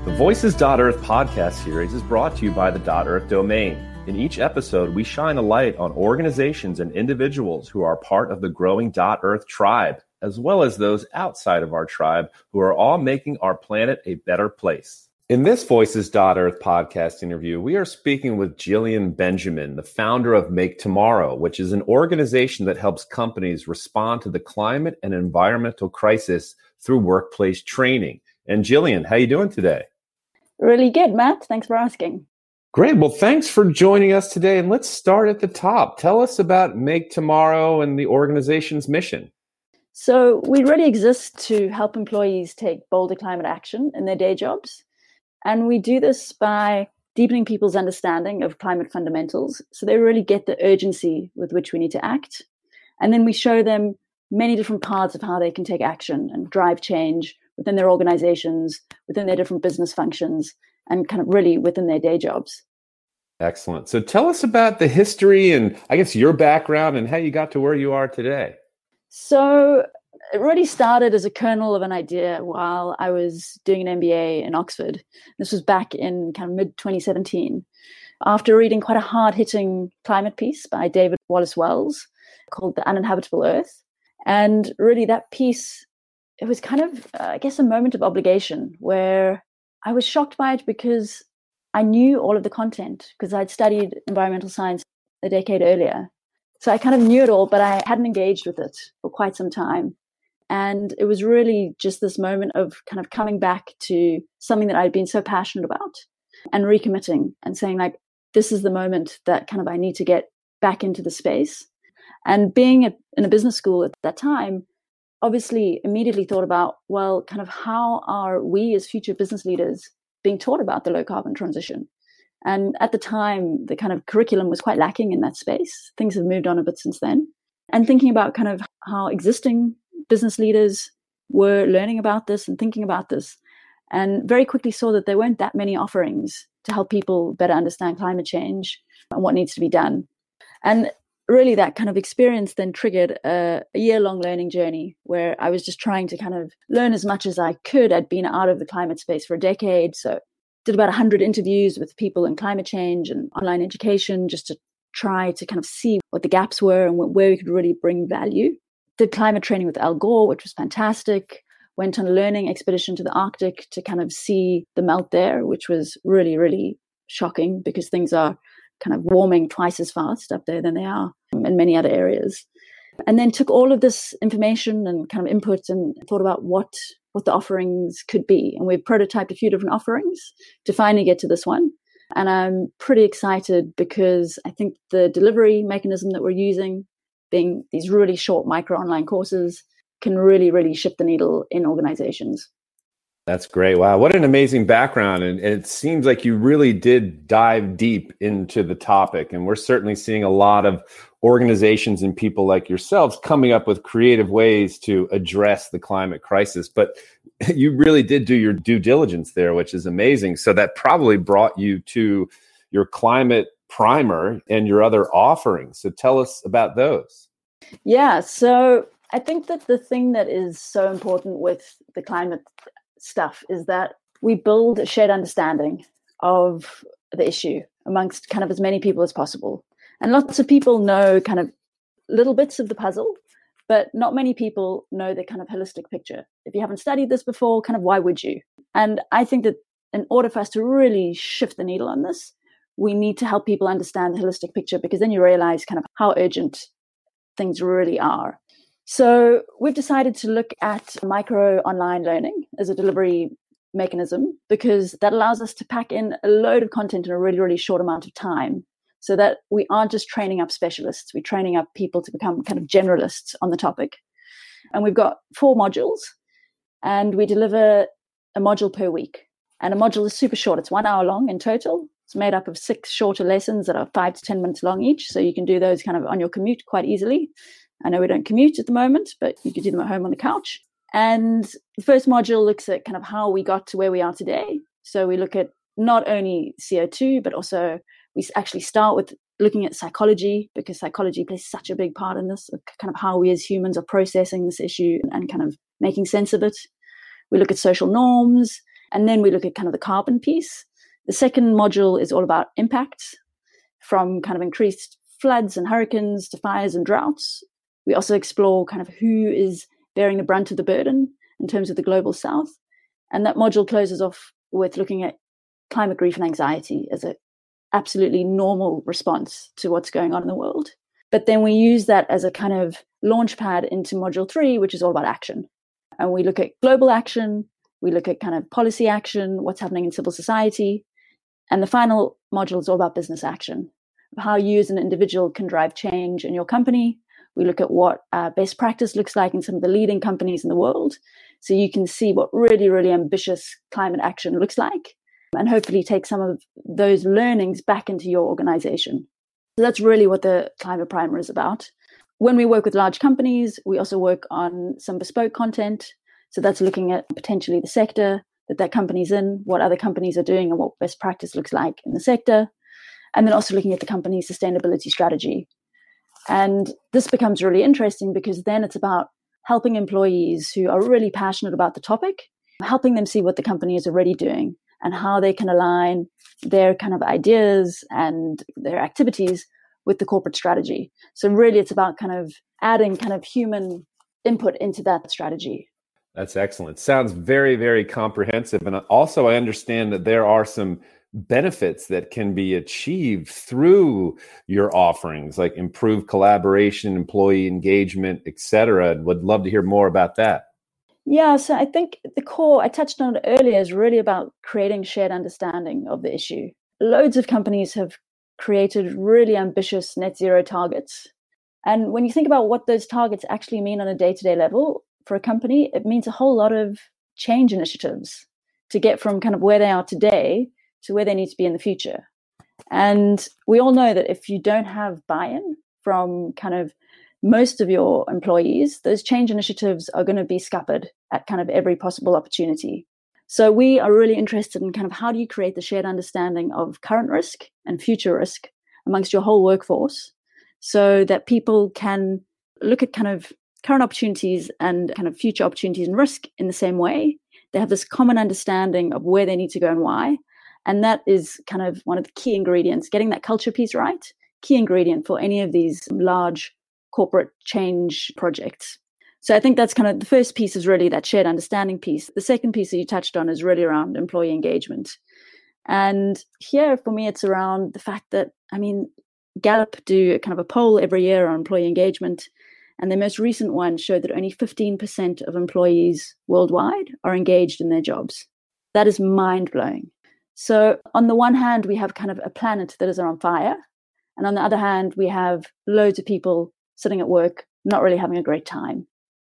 The Voices.Earth podcast series is brought to you by the .Earth domain. In each episode, we shine a light on organizations and individuals who are part of the growing .Earth tribe, as well as those outside of our tribe who are all making our planet a better place. In this Voices.Earth podcast interview, we are speaking with Jillian Benjamin, the founder of Make Tomorrow, which is an organization that helps companies respond to the climate and environmental crisis through workplace training. And Jillian, how are you doing today? Really good, Matt. Thanks for asking. Great. Well, thanks for joining us today. And let's start at the top. Tell us about Make Tomorrow and the organization's mission. So we really exist to help employees take bolder climate action in their day jobs. And we do this by deepening people's understanding of climate fundamentals so they really get the urgency with which we need to act. And then we show them many different paths of how they can take action and drive change within their organizations, within their different business functions, and kind of really within their day jobs. Excellent. So tell us about the history and I guess your background and how you got to where you are today. So it really started as a kernel of an idea while I was doing an MBA in Oxford. This was back in kind of mid-2017. After reading quite a hard-hitting climate piece by David Wallace Wells called The Uninhabitable Earth. And really that piece, it was kind of, I guess, a moment of obligation where I was shocked by it because I knew all of the content because I'd studied environmental science a decade earlier. So I kind of knew it all, but I hadn't engaged with it for quite some time. And it was really just this moment of kind of coming back to something that I'd been so passionate about and recommitting and saying, like, this is the moment that kind of I need to get back into the space. And being in a business school at that time, obviously immediately thought about, well, kind of how are we as future business leaders being taught about the low carbon transition? And at the time, the kind of curriculum was quite lacking in that space. Things have moved on a bit since then. And thinking about kind of how existing business leaders were learning about this and thinking about this, and very quickly saw that there weren't that many offerings to help people better understand climate change and what needs to be done. And really that kind of experience then triggered a year-long learning journey where I was just trying to kind of learn as much as I could. I'd been out of the climate space for a decade, so did about 100 interviews with people in climate change and online education just to try to kind of see what the gaps were and where we could really bring value. Did climate training with Al Gore, which was fantastic. Went on a learning expedition to the Arctic to kind of see the melt there, which was really, really shocking because things are kind of warming twice as fast up there than they are in many other areas. And then took all of this information and kind of input and thought about what the offerings could be. And we prototyped a few different offerings to finally get to this one. And I'm pretty excited because I think the delivery mechanism that we're using, being these really short micro online courses, can really, really shift the needle in organizations. That's great. Wow. What an amazing background. And it seems like you really did dive deep into the topic. And we're certainly seeing a lot of organizations and people like yourselves coming up with creative ways to address the climate crisis. But you really did do your due diligence there, which is amazing. So that probably brought you to your climate primer and your other offerings. So tell us about those. Yeah. So I think that the thing that is so important with the climate stuff is that we build a shared understanding of the issue amongst kind of as many people as possible. And lots of people know kind of little bits of the puzzle, but not many people know the kind of holistic picture. If you haven't studied this before, kind of why would you? And I think that in order for us to really shift the needle on this, we need to help people understand the holistic picture, because then you realize kind of how urgent things really are. So we've decided to look at micro online learning as a delivery mechanism, because that allows us to pack in a load of content in a really, really short amount of time, so that we aren't just training up specialists, we're training up people to become kind of generalists on the topic. And we've got 4 modules, and we deliver a module per week. And a module is super short. It's 1 hour long in total. It's made up of 6 shorter lessons that are 5 to 10 minutes long each. So you can do those kind of on your commute quite easily. I know we don't commute at the moment, but you could do them at home on the couch. And the first module looks at kind of how we got to where we are today. So we look at not only CO2, but also we actually start with looking at psychology, because psychology plays such a big part in this, kind of how we as humans are processing this issue and kind of making sense of it. We look at social norms, And then we look at kind of the carbon piece. The second module is all about impact, from kind of increased floods and hurricanes to fires and droughts. We also explore kind of who is bearing the brunt of the burden in terms of the global south. And that module closes off with looking at climate grief and anxiety as an absolutely normal response to what's going on in the world. But then we use that as a kind of launch pad into module 3, which is all about action. And we look at global action, we look at kind of policy action, what's happening in civil society. And the final module is all about business action, how you as an individual can drive change in your company. We look at what best practice looks like in some of the leading companies in the world. So you can see what really, really ambitious climate action looks like, and hopefully take some of those learnings back into your organization. So that's really what the Climate Primer is about. When we work with large companies, we also work on some bespoke content. So that's looking at potentially the sector that company's in, what other companies are doing, and what best practice looks like in the sector. And then also looking at the company's sustainability strategy. And this becomes really interesting because then it's about helping employees who are really passionate about the topic, helping them see what the company is already doing and how they can align their kind of ideas and their activities with the corporate strategy. So really it's about kind of adding kind of human input into that strategy. That's excellent. Sounds very, very comprehensive. And also I understand that there are some benefits that can be achieved through your offerings, like improved collaboration, employee engagement, et cetera. Would love to hear more about that. Yeah, so I think the core, I touched on it earlier, is really about creating shared understanding of the issue. Loads of companies have created really ambitious net zero targets. And when you think about what those targets actually mean on a day-to-day level for a company, it means a whole lot of change initiatives to get from kind of where they are today to where they need to be in the future. And we all know that if you don't have buy-in from kind of most of your employees, those change initiatives are going to be scuppered at kind of every possible opportunity. So we are really interested in kind of how do you create the shared understanding of current risk and future risk amongst your whole workforce so that people can look at kind of current opportunities and kind of future opportunities and risk in the same way. They have this common understanding of where they need to go and why. And that is kind of one of the key ingredients, getting that culture piece right, key ingredient for any of these large corporate change projects. So I think that's kind of the first piece is really that shared understanding piece. The second piece that you touched on is really around employee engagement. And here for me, it's around the fact that, I mean, Gallup do kind of a poll every year on employee engagement. And the most recent one showed that only 15% of employees worldwide are engaged in their jobs. That is mind-blowing. So on the one hand, we have kind of a planet that is on fire. And on the other hand, we have loads of people sitting at work, not really having a great time.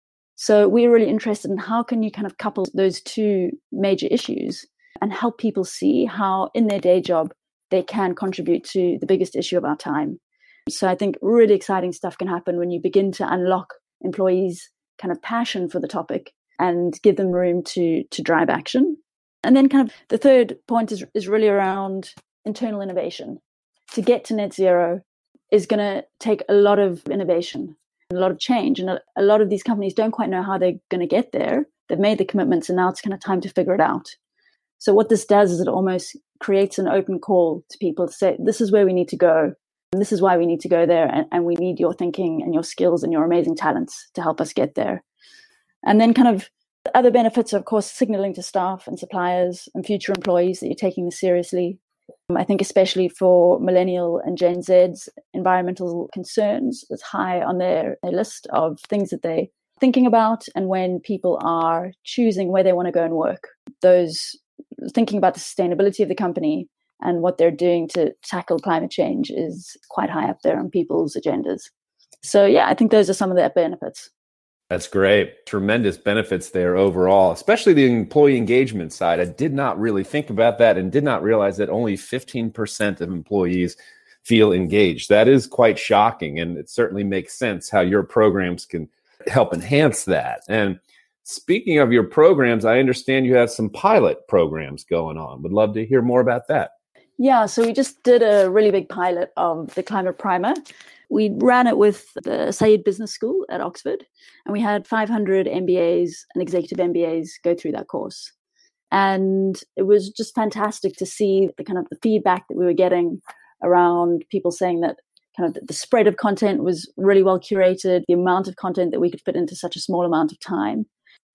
So we're really interested in how can you kind of couple those two major issues and help people see how in their day job they can contribute to the biggest issue of our time. So I think really exciting stuff can happen when you begin to unlock employees' kind of passion for the topic and give them room to drive action. And then kind of the third point is really around internal innovation. To get to net zero is going to take a lot of innovation, a lot of change. And a lot of these companies don't quite know how they're going to get there. They've made the commitments and now it's kind of time to figure it out. So what this does is it almost creates an open call to people to say, this is where we need to go. And this is why we need to go there. And we need your thinking and your skills and your amazing talents to help us get there. And then kind of the other benefits are, of course, signaling to staff and suppliers and future employees that you're taking this seriously. I think especially for Millennial and Gen Z's environmental concerns, it's high on their list of things that they're thinking about. And when people are choosing where they want to go and work, those thinking about the sustainability of the company and what they're doing to tackle climate change is quite high up there on people's agendas. So yeah, I think those are some of the benefits. That's great. Tremendous benefits there overall, especially the employee engagement side. I did not really think about that and did not realize that only 15% of employees feel engaged. That is quite shocking. And it certainly makes sense how your programs can help enhance that. And speaking of your programs, I understand you have some pilot programs going on. Would love to hear more about that. Yeah, so we just did a really big pilot of the Climate Primer. We ran it with the Saïd Business School at Oxford, and we had 500 MBAs and executive MBAs go through that course. And it was just fantastic to see the kind of the feedback that we were getting around people saying that kind of the spread of content was really well curated, the amount of content that we could fit into such a small amount of time,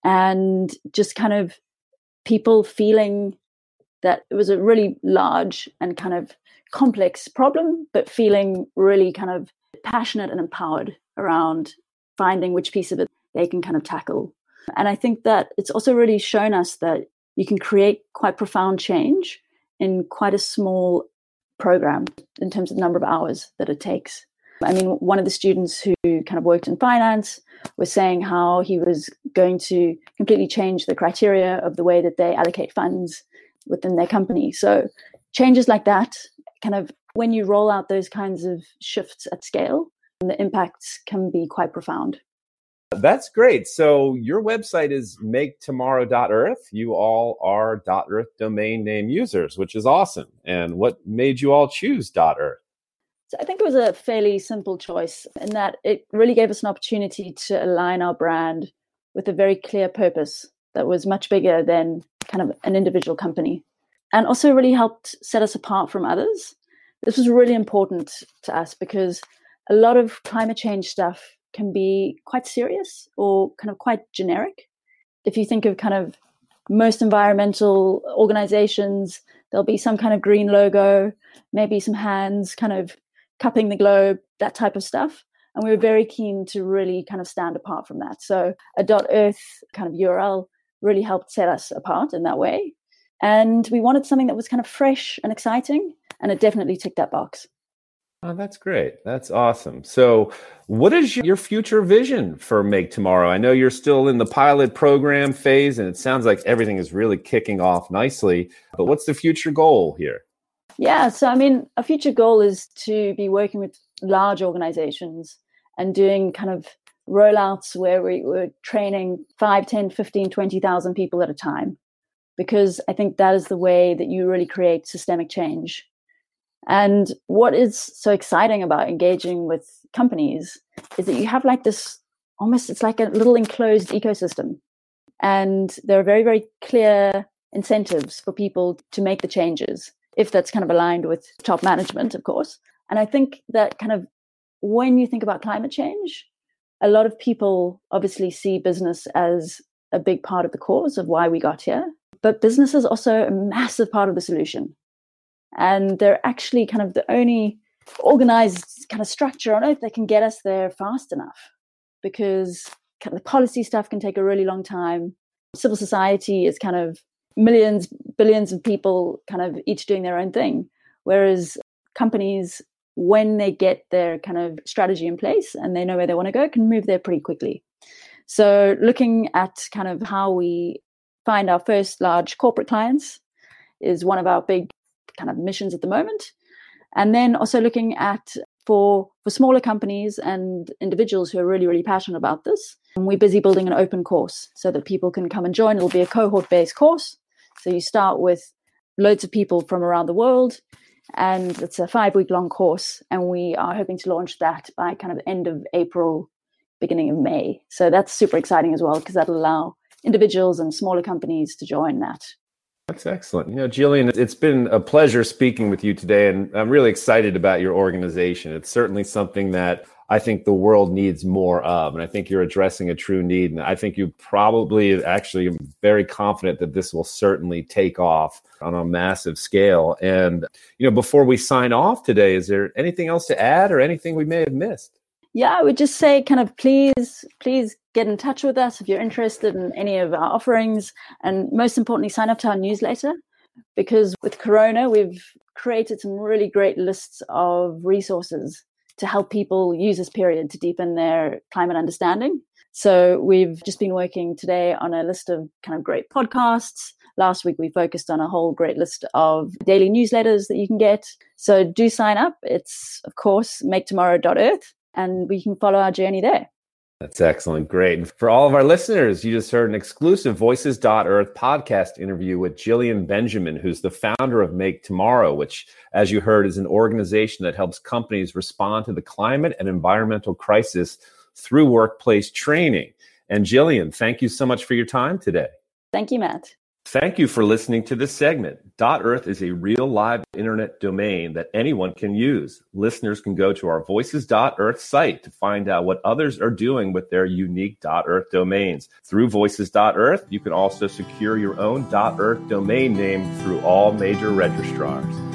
and just kind of people feeling that it was a really large and kind of complex problem, but feeling really kind of passionate and empowered around finding which piece of it they can kind of tackle. And I think that it's also really shown us that you can create quite profound change in quite a small program in terms of the number of hours that it takes. I mean, one of the students who kind of worked in finance was saying how he was going to completely change the criteria of the way that they allocate funds within their company. So changes like that, kind of when you roll out those kinds of shifts at scale, the impacts can be quite profound. That's great. So your website is maketomorrow.earth. You all are .earth domain name users, which is awesome. And what made you all choose .earth? So I think it was a fairly simple choice in that it really gave us an opportunity to align our brand with a very clear purpose that was much bigger than kind of an individual company, and also really helped set us apart from others. This was really important to us because a lot of climate change stuff can be quite serious or kind of quite generic. If you think of kind of most environmental organizations, there'll be some kind of green logo, maybe some hands kind of cupping the globe, that type of stuff. And we were very keen to really kind of stand apart from that. So a .earth kind of URL really helped set us apart in that way. And we wanted something that was kind of fresh and exciting, and it definitely ticked that box. Oh, that's great. That's awesome. So what is your future vision for Make Tomorrow? I know you're still in the pilot program phase, and it sounds like everything is really kicking off nicely. But what's the future goal here? Yeah, so I mean, a future goal is to be working with large organizations and doing kind of rollouts where we're training 5, 10, 15, 20,000 people at a time, because I think that is the way that you really create systemic change. And what is so exciting about engaging with companies is that you have like this, almost it's like a little enclosed ecosystem. And there are very, very clear incentives for people to make the changes, if that's kind of aligned with top management, of course. And I think that kind of when you think about climate change, a lot of people obviously see business as a big part of the cause of why we got here. But business is also a massive part of the solution. And they're actually kind of the only organized kind of structure on earth that can get us there fast enough, because kind of the policy stuff can take a really long time. Civil society is kind of millions, billions of people kind of each doing their own thing. Whereas companies, when they get their kind of strategy in place and they know where they want to go, can move there pretty quickly. So looking at kind of how we find our first large corporate clients is one of our big kind of missions at the moment. And then also looking at for smaller companies and individuals who are really, really passionate about this. And we're busy building an open course so that people can come and join. It'll be a cohort-based course. So you start with loads of people from around the world, and it's a 5-week-long course. And we are hoping to launch that by kind of end of April, beginning of May. So that's super exciting as well, because that'll allow individuals and smaller companies to join that. That's excellent. You know, Jillian, it's been a pleasure speaking with you today, and I'm really excited about your organization. It's certainly something that I think the world needs more of, and I think you're addressing a true need. And I think you probably actually am very confident that this will certainly take off on a massive scale. And, you know, before we sign off today, is there anything else to add or anything we may have missed? Yeah, I would just say kind of please get in touch with us if you're interested in any of our offerings. And most importantly, sign up to our newsletter, because with Corona, we've created some really great lists of resources to help people use this period to deepen their climate understanding. So we've just been working today on a list of kind of great podcasts. Last week, we focused on a whole great list of daily newsletters that you can get. So do sign up. It's, of course, maketomorrow.earth. And we can follow our journey there. That's excellent. Great. And for all of our listeners, you just heard an exclusive Voices.earth podcast interview with Jillian Benjamin, who's the founder of Make Tomorrow, which, as you heard, is an organization that helps companies respond to the climate and environmental crisis through workplace training. And Jillian, thank you so much for your time today. Thank you, Matt. Thank you for listening to this segment. .earth is a real live internet domain that anyone can use. Listeners can go to our voices.earth site to find out what others are doing with their unique .earth domains. Through voices.earth, you can also secure your own .earth domain name through all major registrars.